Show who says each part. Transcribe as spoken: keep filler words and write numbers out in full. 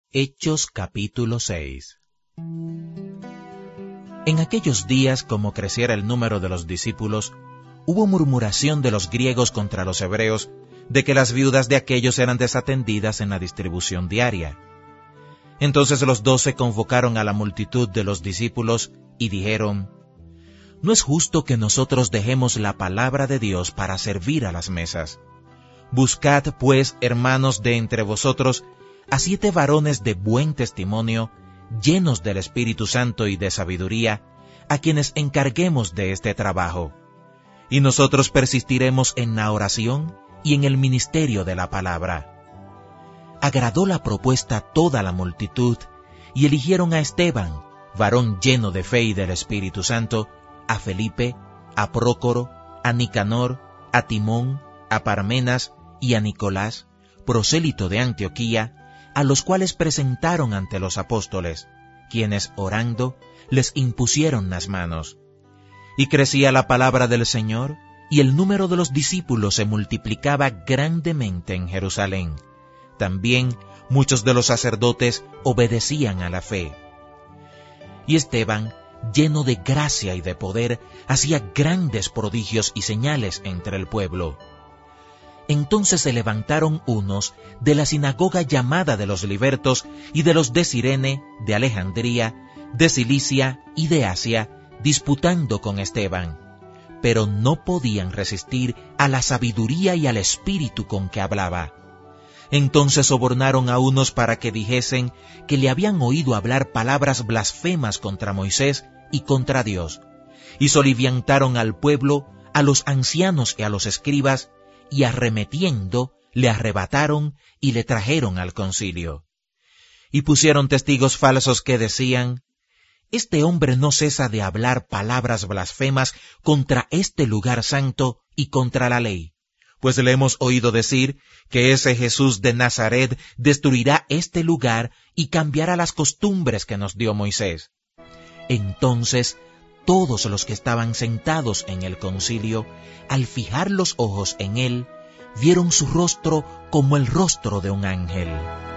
Speaker 1: Hechos capítulo seis. En aquellos días, como creciera el número de los discípulos, hubo murmuración de los griegos contra los hebreos, de que las viudas de aquellos eran desatendidas en la distribución diaria. Entonces los doce convocaron a la multitud de los discípulos y dijeron: «No es justo que nosotros dejemos la palabra de Dios para servir a las mesas. Buscad, pues, hermanos, de entre vosotros, a siete varones de buen testimonio, llenos del Espíritu Santo y de sabiduría, a quienes encarguemos de este trabajo. Y nosotros persistiremos en la oración y en el ministerio de la palabra». Agradó la propuesta a toda la multitud, y eligieron a Esteban, varón lleno de fe y del Espíritu Santo, a Felipe, a Prócoro, a Nicanor, a Timón, a Parmenas y a Nicolás, prosélito de Antioquía, a los cuales presentaron ante los apóstoles, quienes, orando, les impusieron las manos. Y crecía la palabra del Señor, y el número de los discípulos se multiplicaba grandemente en Jerusalén. También muchos de los sacerdotes obedecían a la fe. Y Esteban, lleno de gracia y de poder, hacía grandes prodigios y señales entre el pueblo. Entonces se levantaron unos de la sinagoga llamada de los Libertos y de los de Cirene, de Alejandría, de Cilicia y de Asia, disputando con Esteban, pero no podían resistir a la sabiduría y al espíritu con que hablaba. Entonces sobornaron a unos para que dijesen que le habían oído hablar palabras blasfemas contra Moisés y contra Dios, y soliviantaron al pueblo, a los ancianos y a los escribas, y arremetiendo, le arrebataron y le trajeron al concilio. Y pusieron testigos falsos que decían: «Este hombre no cesa de hablar palabras blasfemas contra este lugar santo y contra la ley, pues le hemos oído decir que ese Jesús de Nazaret destruirá este lugar y cambiará las costumbres que nos dio Moisés». Entonces todos los que estaban sentados en el concilio, al fijar los ojos en él, vieron su rostro como el rostro de un ángel.